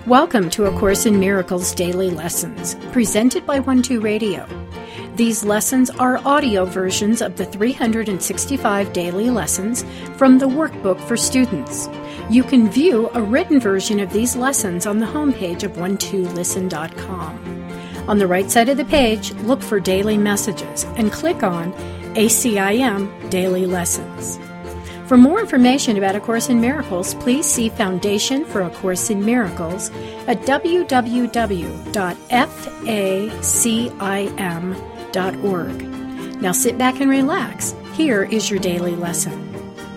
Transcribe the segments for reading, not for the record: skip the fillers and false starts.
Welcome to A Course in Miracles Daily Lessons, presented by 12 Radio. These lessons are audio versions of the 365 daily lessons from the Workbook for Students. You can view a written version of these lessons on the homepage of 12listen.com. On the right side of the page, look for Daily Messages and click on ACIM Daily Lessons. For more information about A Course in Miracles, please see Foundation for A Course in Miracles at www.facim.org. Now sit back and relax. Here is your daily lesson.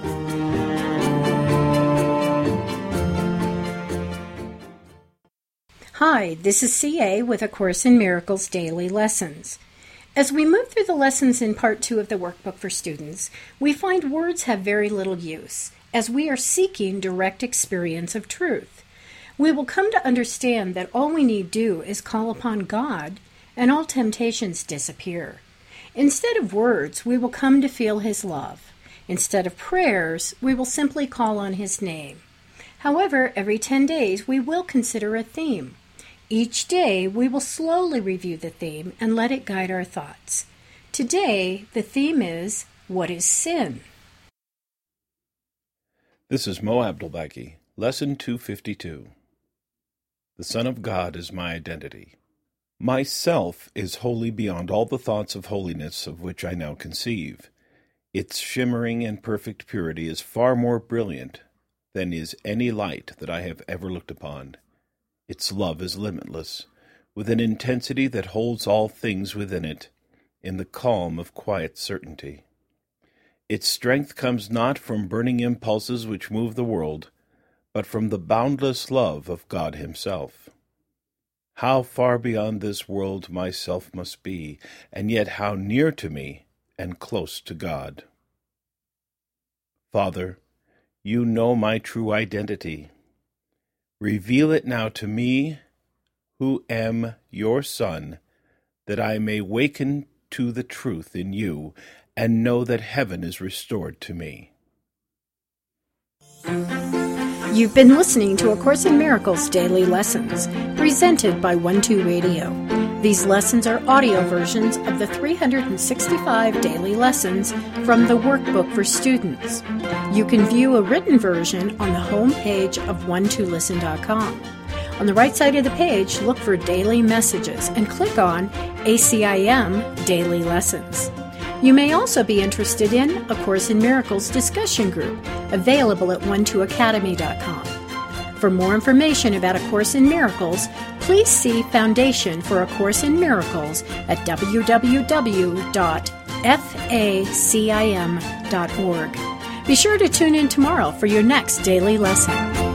Hi, this is CA with A Course in Miracles Daily Lessons. As we move through the lessons in Part 2 of the Workbook for Students, we find words have very little use, as we are seeking direct experience of truth. We will come to understand that all we need do is call upon God, and all temptations disappear. Instead of words, we will come to feel His love. Instead of prayers, we will simply call on His name. However, every 10 days, we will consider a theme. Each day, we will slowly review the theme and let it guide our thoughts. Today, the theme is, What is Sin? This is Mo Abdelbaki, Lesson 252. The Son of God is my identity. Myself is wholly beyond all the thoughts of holiness of which I now conceive. Its shimmering and perfect purity is far more brilliant than is any light that I have ever looked upon. Its love is limitless, with an intensity that holds all things within it, in the calm of quiet certainty. Its strength comes not from burning impulses which move the world, but from the boundless love of God Himself. How far beyond this world myself must be, and yet how near to me and close to God. Father, you know my true identity. Reveal it now to me, who am your Son, that I may waken to the truth in you and know that heaven is restored to me. You've been listening to A Course in Miracles Daily Lessons, presented by 12 Radio. These lessons are audio versions of the 365 daily lessons from the Workbook for Students. You can view a written version on the home page of 12listen.com. On the right side of the page, look for Daily Messages and click on ACIM Daily Lessons. You may also be interested in A Course in Miracles discussion group, available at 12academy.com. For more information about A Course in Miracles, please see Foundation for A Course in Miracles at www.facim.org. Be sure to tune in tomorrow for your next daily lesson.